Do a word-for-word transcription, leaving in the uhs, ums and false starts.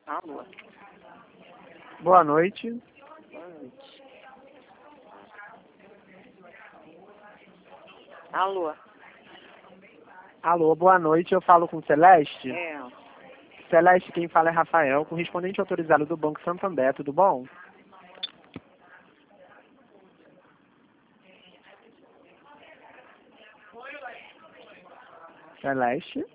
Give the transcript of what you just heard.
Alô. Boa noite. Boa noite. Alô. Alô, boa noite. Eu falo com Celeste. É. Celeste, quem fala é Rafael, correspondente autorizado do Banco Santander, tudo bom? Celeste?